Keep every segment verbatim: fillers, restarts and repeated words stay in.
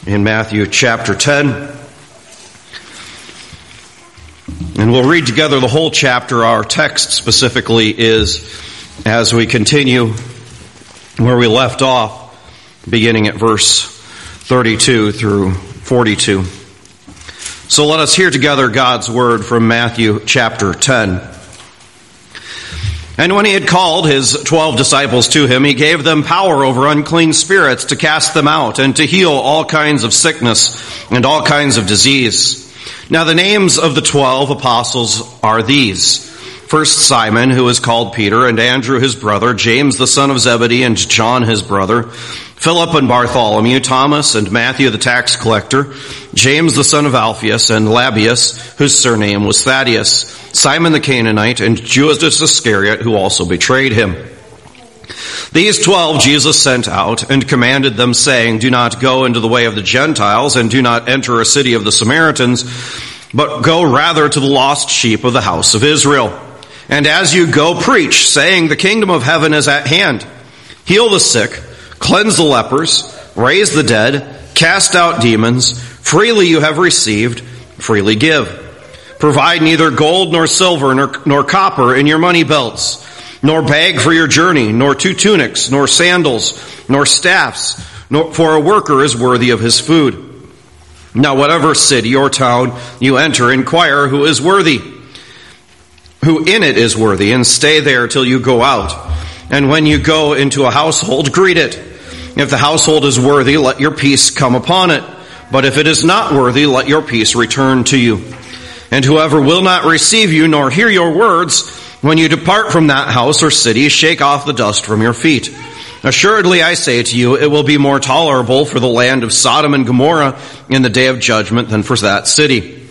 in Matthew chapter ten. And we'll read together the whole chapter. Our text specifically is, as we continue where we left off, beginning at verse thirty-two through forty-two. So let us hear together God's word from Matthew chapter ten. And when he had called his twelve disciples to him, he gave them power over unclean spirits to cast them out and to heal all kinds of sickness and all kinds of disease. Now the names of the twelve apostles are these. First Simon, who is called Peter, and Andrew his brother, James the son of Zebedee, and John his brother, Philip and Bartholomew, Thomas and Matthew the tax collector, James the son of Alphaeus, and Labius, whose surname was Thaddeus, Simon the Canaanite, and Judas Iscariot, who also betrayed him. These twelve Jesus sent out and commanded them, saying, Do not go into the way of the Gentiles, and do not enter a city of the Samaritans, but go rather to the lost sheep of the house of Israel. And as you go, preach, saying, The kingdom of heaven is at hand. Heal the sick, cleanse the lepers, raise the dead, cast out demons. Freely you have received, freely give. Provide neither gold nor silver nor, nor copper in your money belts, nor bag for your journey, nor two tunics, nor sandals, nor staffs, nor, for a worker is worthy of his food. Now whatever city or town you enter, inquire who is worthy, who in it is worthy, and stay there till you go out. And when you go into a household, greet it. If the household is worthy, let your peace come upon it. But if it is not worthy, let your peace return to you. And whoever will not receive you nor hear your words, when you depart from that house or city, shake off the dust from your feet. Assuredly, I say to you, it will be more tolerable for the land of Sodom and Gomorrah in the day of judgment than for that city.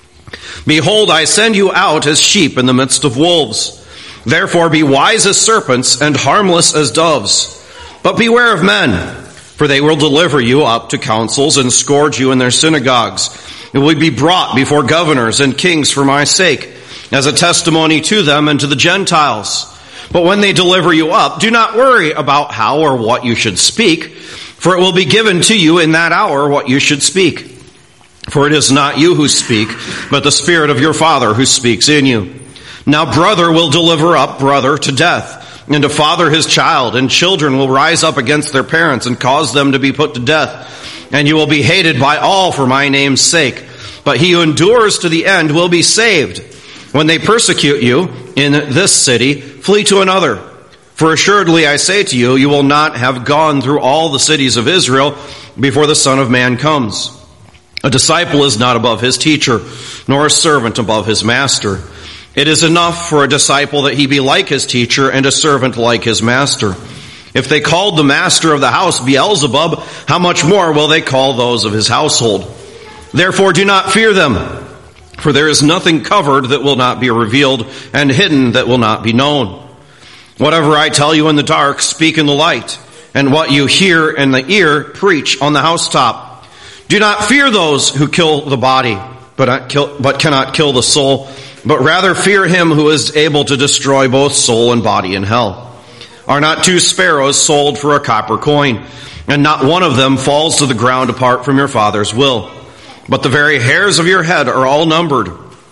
Behold, I send you out as sheep in the midst of wolves. Therefore be wise as serpents and harmless as doves. But beware of men, for they will deliver you up to councils and scourge you in their synagogues. It will be brought before governors and kings for my sake, as a testimony to them and to the Gentiles. But when they deliver you up, do not worry about how or what you should speak, for it will be given to you in that hour what you should speak. For it is not you who speak, but the Spirit of your Father who speaks in you. Now brother will deliver up brother to death, and a father his child, and children will rise up against their parents and cause them to be put to death. And you will be hated by all for my name's sake. But he who endures to the end will be saved. When they persecute you in this city, flee to another. For assuredly I say to you, you will not have gone through all the cities of Israel before the Son of Man comes. A disciple is not above his teacher, nor a servant above his master. It is enough for a disciple that he be like his teacher and a servant like his master. If they called the master of the house Beelzebub, how much more will they call those of his household? Therefore do not fear them, for there is nothing covered that will not be revealed, and hidden that will not be known. Whatever I tell you in the dark, speak in the light, and what you hear in the ear, preach on the housetop. Do not fear those who kill the body, but, not kill, but cannot kill the soul, but rather fear him who is able to destroy both soul and body in hell. Are not two sparrows sold for a copper coin, and not one of them falls to the ground apart from your Father's will? But the very hairs of your head are all numbered.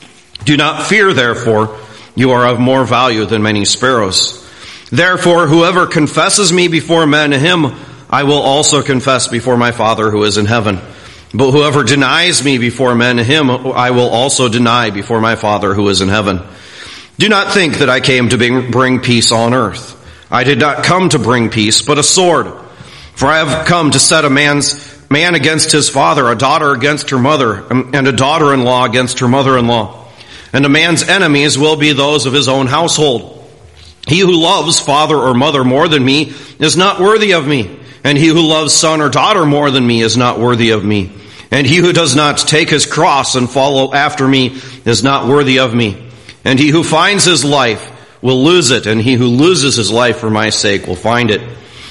Do not fear, therefore, you are of more value than many sparrows. Therefore, whoever confesses me before men, him I will also confess before my Father who is in heaven. But whoever denies me before men, him I will also deny before my Father who is in heaven. Do not think that I came to bring peace on earth. I did not come to bring peace, but a sword. For I have come to set a man's man against his father, a daughter against her mother, and a daughter-in-law against her mother-in-law. And a man's enemies will be those of his own household. He who loves father or mother more than me is not worthy of me. And he who loves son or daughter more than me is not worthy of me. And he who does not take his cross and follow after me is not worthy of me. And he who finds his life will lose it, and he who loses his life for my sake will find it.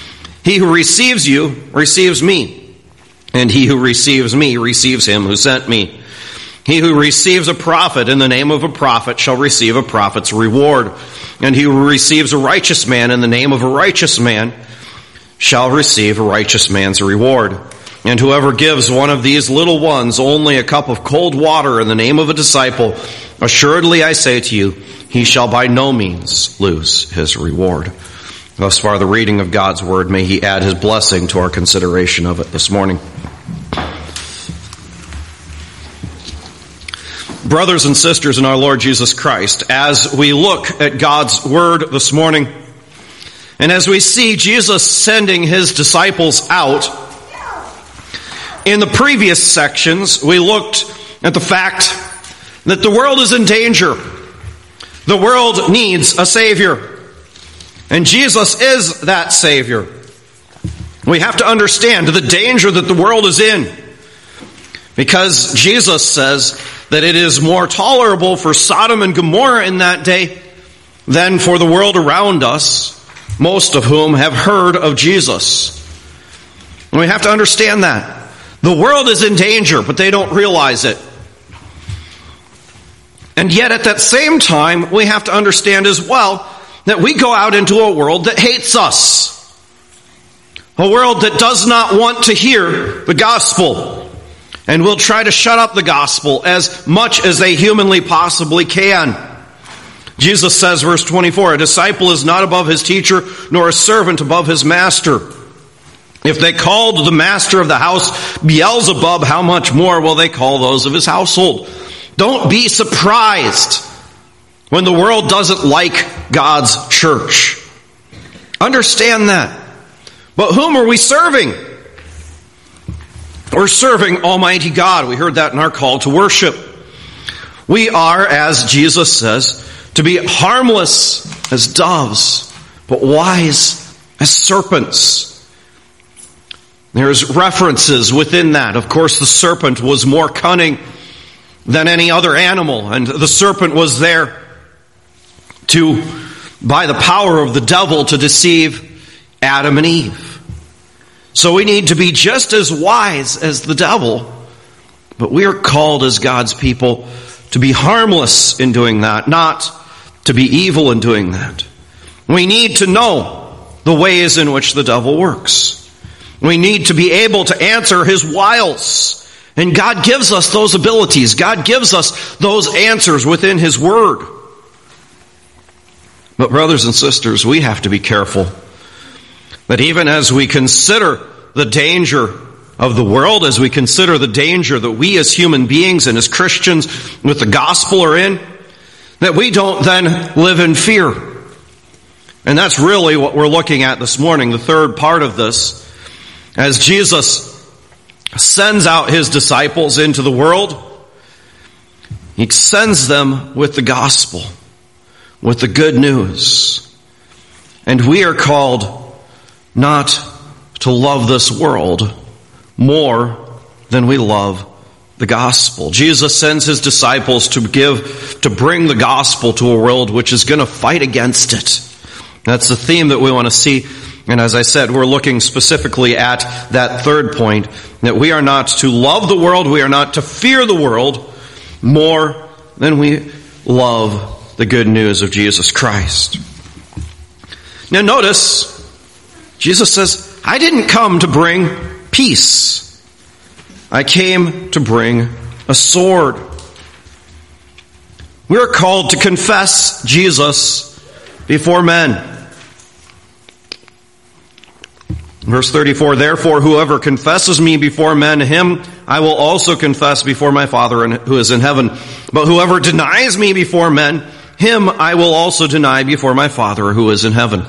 He who receives you receives me, and he who receives me receives him who sent me. He who receives a prophet in the name of a prophet shall receive a prophet's reward, and he who receives a righteous man in the name of a righteous man shall receive a righteous man's reward. And whoever gives one of these little ones only a cup of cold water in the name of a disciple, assuredly I say to you, he shall by no means lose his reward. Thus far the reading of God's word. May he add his blessing to our consideration of it this morning. Brothers and sisters in our Lord Jesus Christ, as we look at God's word this morning, and as we see Jesus sending his disciples out, in the previous sections, we looked at the fact that the world is in danger. The world needs a Savior. And Jesus is that Savior. We have to understand the danger that the world is in, because Jesus says that it is more tolerable for Sodom and Gomorrah in that day than for the world around us, most of whom have heard of Jesus. And we have to understand that. The world is in danger, but they don't realize it. And yet at that same time, we have to understand as well that we go out into a world that hates us. A world that does not want to hear the gospel and will try to shut up the gospel as much as they humanly possibly can. Jesus says, verse twenty-four, a disciple is not above his teacher, nor a servant above his master. If they called the master of the house Beelzebub, how much more will they call those of his household? Don't be surprised when the world doesn't like God's church. Understand that. But whom are we serving? We're serving Almighty God. We heard that in our call to worship. We are, as Jesus says, to be harmless as doves, but wise as serpents. There's references within that. Of course, the serpent was more cunning than any other animal, and the serpent was there to, by the power of the devil, to deceive Adam and Eve. So we need to be just as wise as the devil, but we are called as God's people to be harmless in doing that, not to be evil in doing that. We need to know the ways in which the devil works. We need to be able to answer his wiles. And God gives us those abilities. God gives us those answers within his word. But brothers and sisters, we have to be careful that even as we consider the danger of the world, as we consider the danger that we as human beings and as Christians with the gospel are in, that we don't then live in fear. And that's really what we're looking at this morning, the third part of this. As Jesus sends out his disciples into the world, he sends them with the gospel, with the good news. And we are called not to love this world more than we love the gospel. Jesus sends his disciples to give, to bring the gospel to a world which is going to fight against it. That's the theme that we want to see. And as I said, we're looking specifically at that third point, that we are not to love the world, we are not to fear the world more than we love the good news of Jesus Christ. Now notice, Jesus says, I didn't come to bring peace. I came to bring a sword. We're called to confess Jesus before men. Verse thirty-four, therefore whoever confesses me before men, him I will also confess before my Father who is in heaven. But whoever denies me before men, him I will also deny before my Father who is in heaven.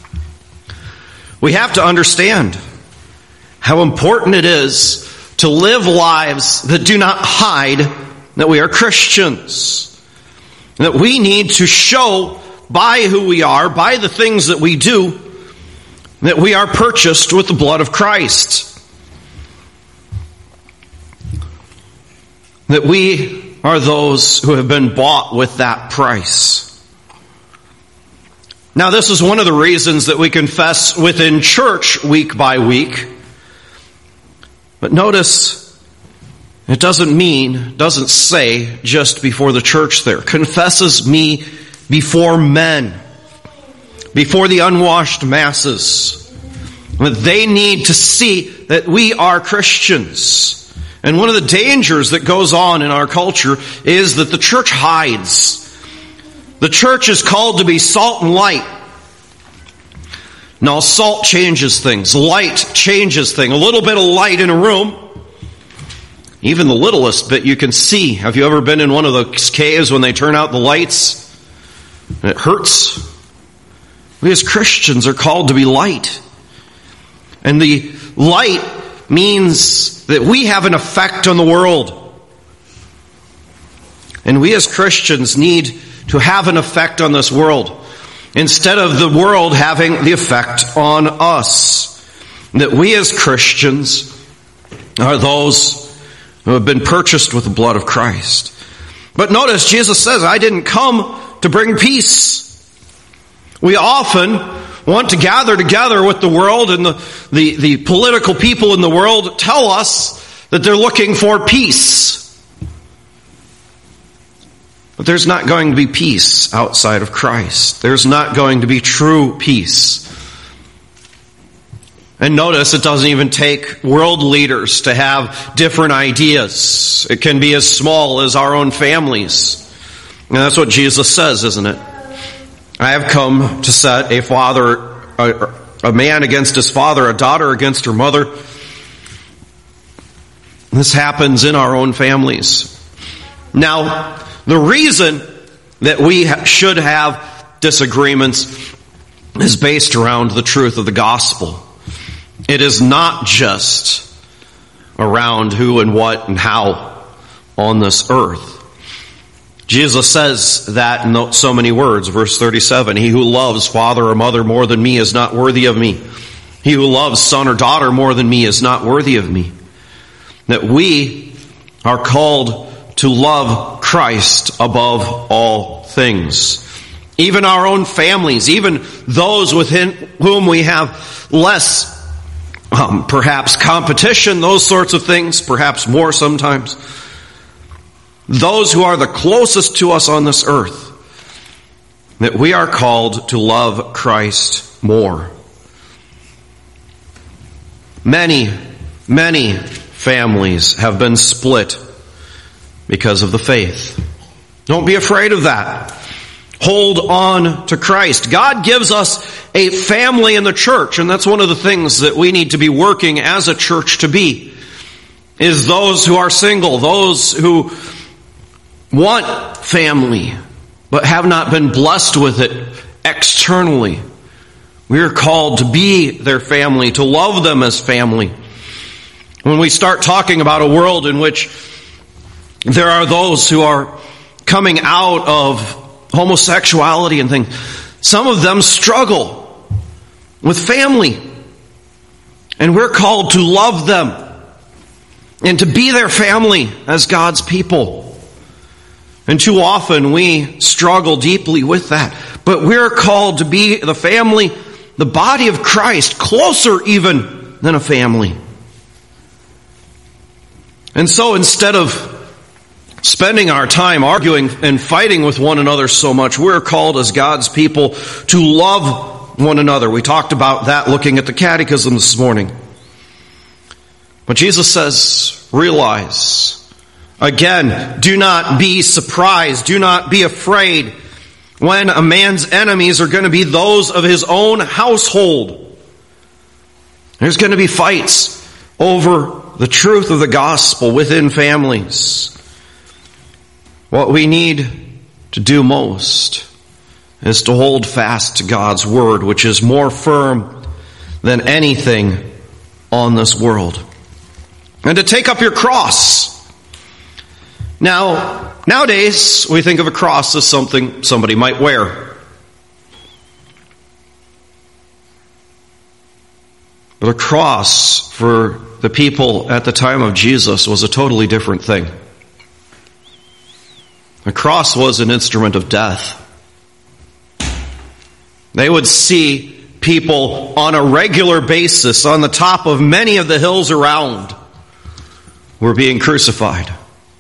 We have to understand how important it is to live lives that do not hide that we are Christians. That we need to show by who we are, by the things that we do, that we are purchased with the blood of Christ. That we are those who have been bought with that price. Now, this is one of the reasons that we confess within church week by week. But notice, it doesn't mean, doesn't say just before the church there. Confesses me before men. Before the unwashed masses. They need to see that we are Christians. And one of the dangers that goes on in our culture is that the church hides. The church is called to be salt and light. Now, salt changes things. Light changes things. A little bit of light in a room, even the littlest bit you can see. Have you ever been in one of those caves when they turn out the lights? And it hurts. We as Christians are called to be light. And the light means that we have an effect on the world. And we as Christians need to have an effect on this world, instead of the world having the effect on us. That we as Christians are those who have been purchased with the blood of Christ. But notice, Jesus says, I didn't come to bring peace. We often want to gather together with the world, and the, the, the political people in the world tell us that they're looking for peace. But there's not going to be peace outside of Christ. There's not going to be true peace. And notice, it doesn't even take world leaders to have different ideas. It can be as small as our own families. And that's what Jesus says, isn't it? I have come to set a father, a, a man against his father, a daughter against her mother. This happens in our own families. Now, the reason that we ha- should have disagreements is based around the truth of the gospel. It is not just around who and what and how on this earth. Jesus says that in so many words. Verse thirty-seven, he who loves father or mother more than me is not worthy of me. He who loves son or daughter more than me is not worthy of me. That we are called to love Christ above all things. Even our own families, even those within whom we have less, um, perhaps competition, those sorts of things, perhaps more sometimes. Those who are the closest to us on this earth, that we are called to love Christ more. Many, many families have been split because of the faith. Don't be afraid of that. Hold on to Christ. God gives us a family in the church, and that's one of the things that we need to be working as a church to be, is those who are single, those who want family, but have not been blessed with it externally. We are called to be their family, to love them as family. When we start talking about a world in which there are those who are coming out of homosexuality and things, some of them struggle with family. And we're called to love them and to be their family as God's people. And too often we struggle deeply with that. But we're called to be the family, the body of Christ, closer even than a family. And so instead of spending our time arguing and fighting with one another so much, we're called as God's people to love one another. We talked about that looking at the catechism this morning. But Jesus says, realize, again, do not be surprised, do not be afraid when a man's enemies are going to be those of his own household. There's going to be fights over the truth of the gospel within families. What we need to do most is to hold fast to God's word, which is more firm than anything on this world. And to take up your cross. Now, nowadays, we think of a cross as something somebody might wear. But a cross for the people at the time of Jesus was a totally different thing. The cross was an instrument of death. They would see people on a regular basis on the top of many of the hills around were being crucified.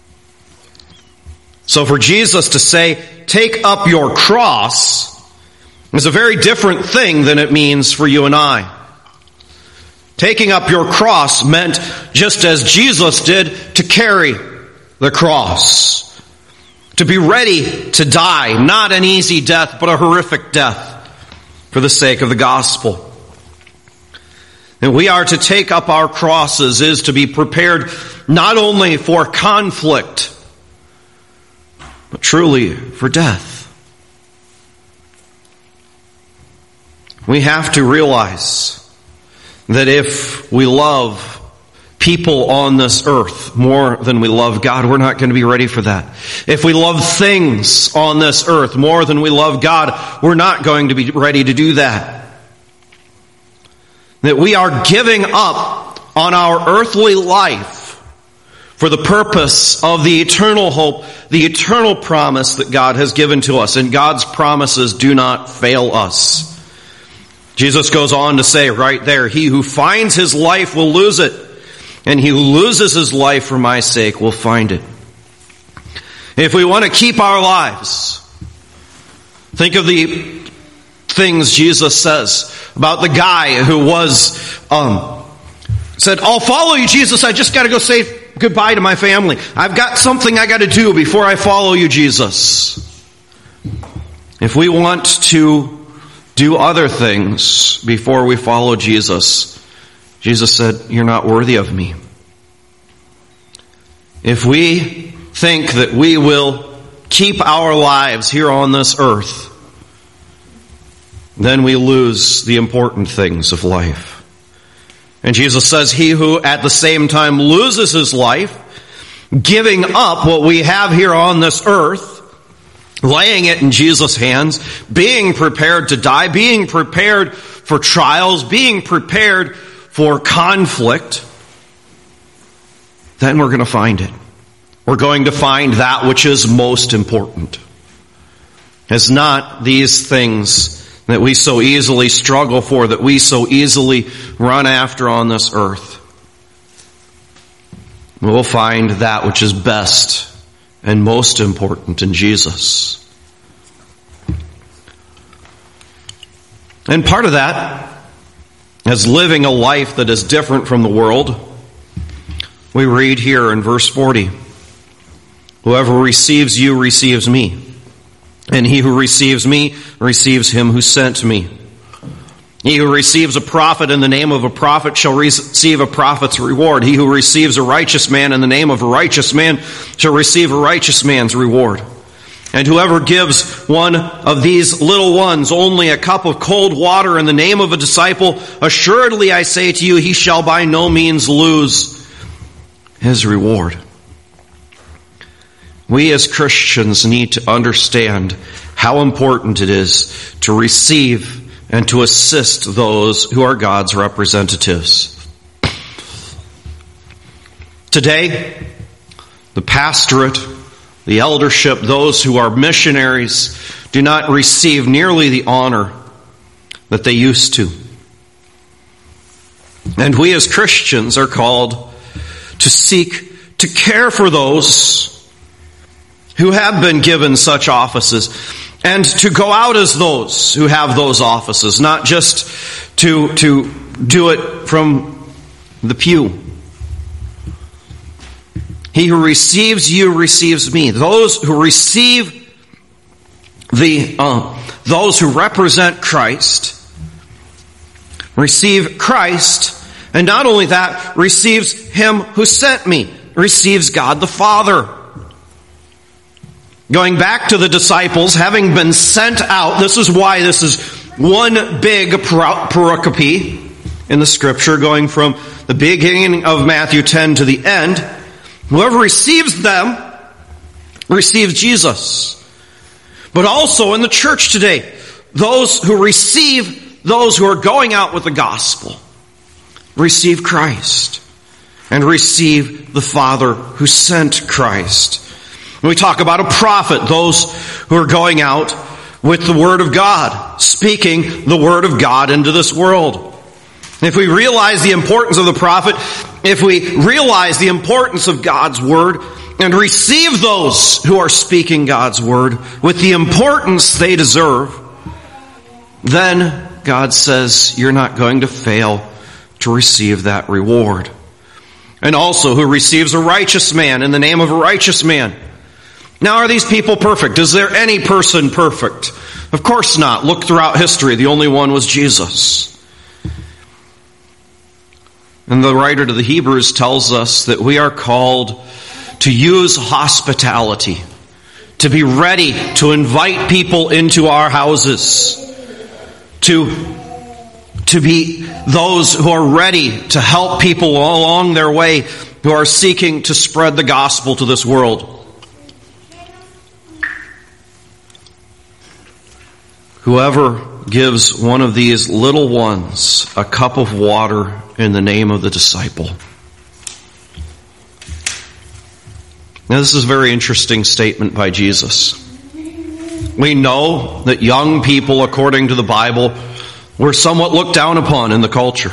So for Jesus to say, take up your cross, is a very different thing than it means for you and I. Taking up your cross meant, just as Jesus did, to carry the cross. To be ready to die, not an easy death, but a horrific death for the sake of the gospel. And we are to take up our crosses is to be prepared not only for conflict, but truly for death. We have to realize that if we love people on this earth more than we love God, we're not going to be ready for that. If we love things on this earth more than we love God, we're not going to be ready to do that. That we are giving up on our earthly life for the purpose of the eternal hope, the eternal promise that God has given to us. And God's promises do not fail us. Jesus goes on to say right there, he who finds his life will lose it, and he who loses his life for my sake will find it. If we want to keep our lives, think of the things Jesus says about the guy who was, um, said, I'll follow you, Jesus, I just got to go say goodbye to my family. I've got something I got to do before I follow you, Jesus. If we want to do other things before we follow Jesus, Jesus said, you're not worthy of me. If we think that we will keep our lives here on this earth, then we lose the important things of life. And Jesus says, he who at the same time loses his life, giving up what we have here on this earth, laying it in Jesus' hands, being prepared to die, being prepared for trials, being prepared for conflict, then we're going to find it. We're going to find that which is most important. It's not these things that we so easily struggle for, that we so easily run after on this earth. We'll find that which is best and most important in Jesus. And part of that is living a life that is different from the world. We read here in verse forty, whoever receives you receives me, and he who receives me receives him who sent me. He who receives a prophet in the name of a prophet shall receive a prophet's reward. He who receives a righteous man in the name of a righteous man shall receive a righteous man's reward. And whoever gives one of these little ones only a cup of cold water in the name of a disciple, assuredly I say to you, he shall by no means lose his reward. We as Christians need to understand how important it is to receive and to assist those who are God's representatives. Today, the pastorate, the eldership, those who are missionaries, do not receive nearly the honor that they used to. And we as Christians are called to seek to care for those who have been given such offices, and to go out as those who have those offices, not just to, to do it from the pew. He who receives you receives me. Those who receive the, uh, those who represent Christ, receive Christ, and not only that, receives him who sent me, receives God the Father. Going back to the disciples, having been sent out, this is why this is one big pericope in the scripture, going from the beginning of Matthew ten to the end. Whoever receives them receives Jesus. But also in the church today, those who receive, those who are going out with the gospel, receive Christ and receive the Father who sent Christ. We talk about a prophet, those who are going out with the Word of God, speaking the Word of God into this world. If we realize the importance of the prophet, if we realize the importance of God's Word, and receive those who are speaking God's Word with the importance they deserve, then God says you're not going to fail to receive that reward. And also, who receives a righteous man in the name of a righteous man. Now, are these people perfect? Is there any person perfect? Of course not. Look throughout history. The only one was Jesus. And the writer to the Hebrews tells us that we are called to use hospitality, to be ready to invite people into our houses, to, to be those who are ready to help people along their way who are seeking to spread the gospel to this world. Whoever gives one of these little ones a cup of water in the name of the disciple. Now, this is a very interesting statement by Jesus. We know that young people, according to the Bible, were somewhat looked down upon in the culture.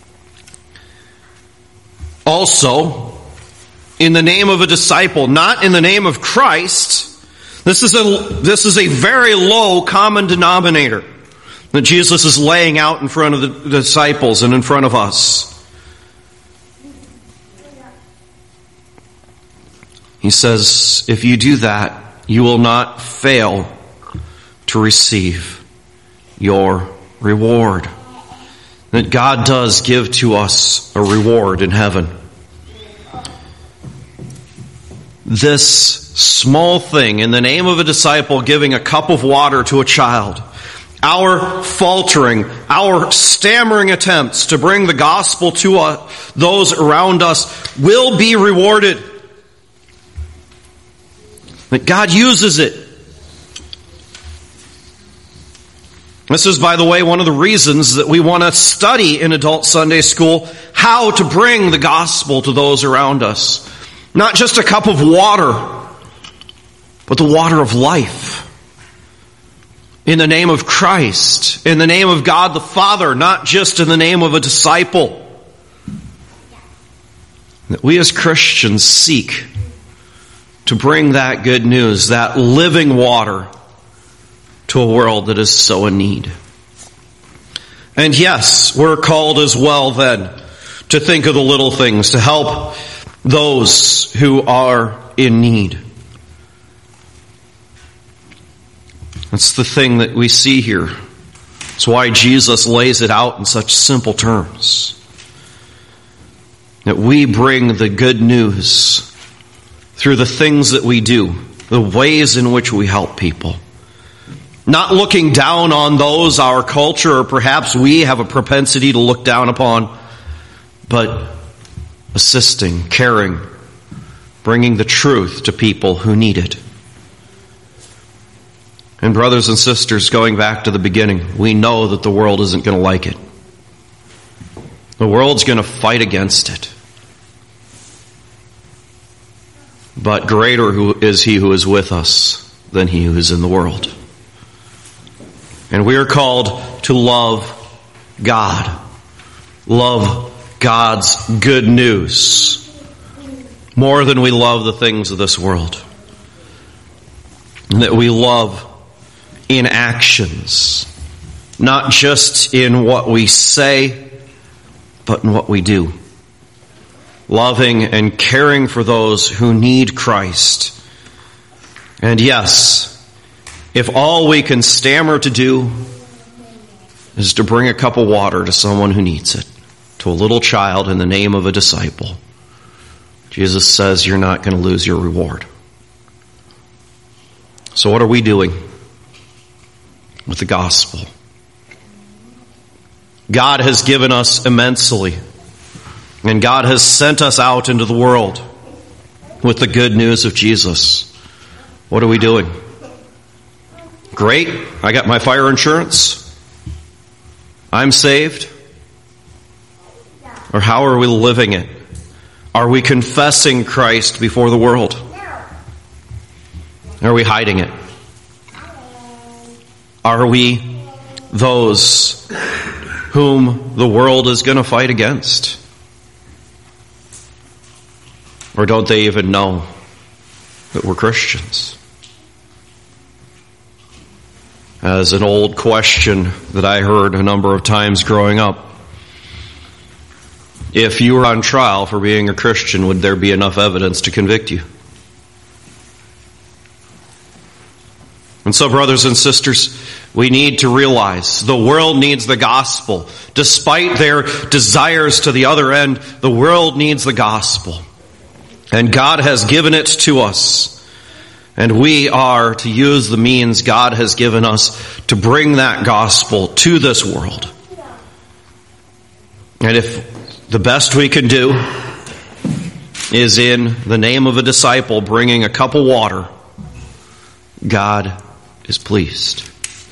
Also, in the name of a disciple, not in the name of Christ, this is a, this is a very low common denominator that Jesus is laying out in front of the disciples and in front of us. He says, if you do that, you will not fail to receive your reward. That God does give to us a reward in heaven. This small thing, in the name of a disciple giving a cup of water to a child, our faltering, our stammering attempts to bring the gospel to us, those around us, will be rewarded. That God uses it. This is, by the way, one of the reasons that we want to study in adult Sunday school how to bring the gospel to those around us. Not just a cup of water, but the water of life. In the name of Christ, in the name of God the Father, not just in the name of a disciple. That we as Christians seek to bring that good news, that living water, to a world that is so in need. And yes, we're called as well then to think of the little things, to help those who are in need. That's the thing that we see here. It's why Jesus lays it out in such simple terms. That we bring the good news through the things that we do, the ways in which we help people. Not looking down on those our culture or perhaps we have a propensity to look down upon, but assisting, caring, bringing the truth to people who need it. And brothers and sisters, going back to the beginning, we know that the world isn't going to like it. The world's going to fight against it. But greater who is he who is with us than he who is in the world. And we are called to love God. Love God's good news more than we love the things of this world. And that we love in actions, not just in what we say, but in what we do. Loving and caring for those who need Christ. And yes, if all we can stammer to do is to bring a cup of water to someone who needs it, to a little child in the name of a disciple, Jesus says you're not going to lose your reward. So what are we doing with the gospel? God has given us immensely, and God has sent us out into the world with the good news of Jesus. What are we doing? Great, I got my fire insurance. I'm saved. Or how are we living it? Are we confessing Christ before the world? Are we hiding it? Are we those whom the world is going to fight against? Or don't they even know that we're Christians? As an old question that I heard a number of times growing up, If you were on trial for being a Christian, would there be enough evidence to convict you? And so, brothers and sisters, we need to realize the world needs the gospel. Despite their desires to the other end, the world needs the gospel. And God has given it to us. And we are to use the means God has given us to bring that gospel to this world. And if the best we can do is in the name of a disciple bringing a cup of water, God is pleased.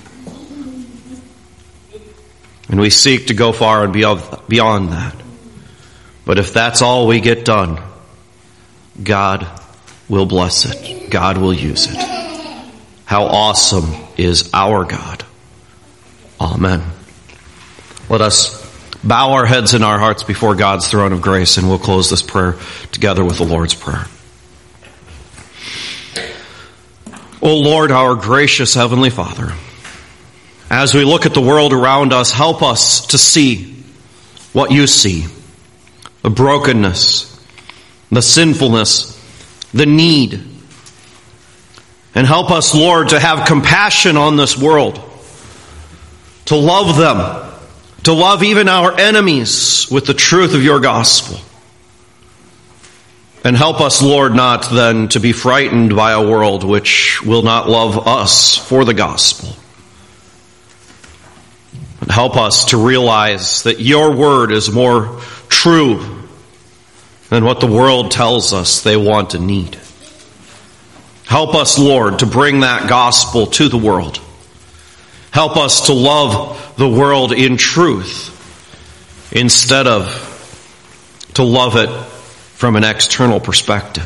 And we seek to go far and beyond that. But if that's all we get done, God will bless it. God will use it. How awesome is our God. Amen. Let us bow our heads and our hearts before God's throne of grace, and we'll close this prayer together with the Lord's Prayer. O Lord, our gracious Heavenly Father, as we look at the world around us, help us to see what you see. The brokenness, the sinfulness, the need. And help us, Lord, to have compassion on this world, to love them, to love even our enemies with the truth of your gospel. And help us, Lord, not then to be frightened by a world which will not love us for the gospel. But help us to realize that your word is more true than what the world tells us they want and need. Help us, Lord, to bring that gospel to the world. Help us to love the world in truth instead of to love it from an external perspective.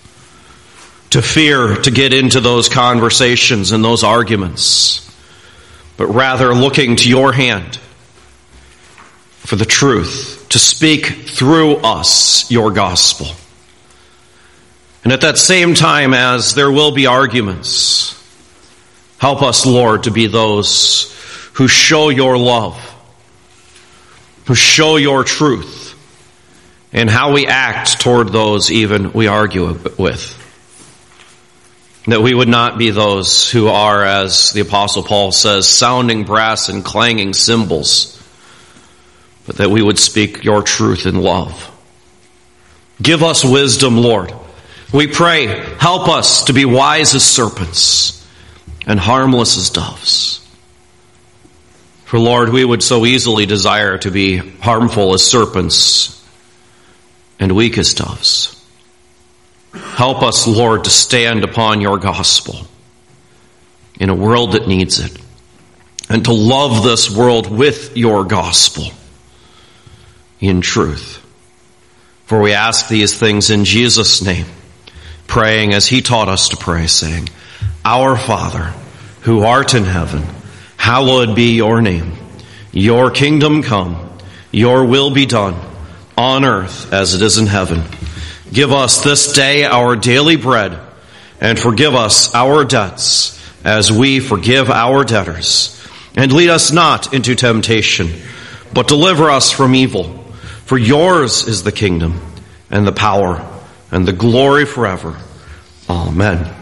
To fear to get into those conversations and those arguments, but rather looking to your hand for the truth, to speak through us your gospel. And at that same time, as there will be arguments, help us, Lord, to be those who show your love, who show your truth, and how we act toward those even we argue with. That we would not be those who are, as the Apostle Paul says, sounding brass and clanging cymbals, but that we would speak your truth in love. Give us wisdom, Lord. We pray, help us to be wise as serpents and harmless as doves. For Lord, we would so easily desire to be harmful as serpents and weak as doves. Help us, Lord, to stand upon your gospel in a world that needs it, and to love this world with your gospel in truth. For we ask these things in Jesus' name, praying as he taught us to pray, saying, Our Father, who art in heaven, hallowed be your name. Your kingdom come, your will be done, on earth as it is in heaven. Give us this day our daily bread, and forgive us our debts as we forgive our debtors. And lead us not into temptation, but deliver us from evil. For yours is the kingdom, and the power, and the glory forever. Amen.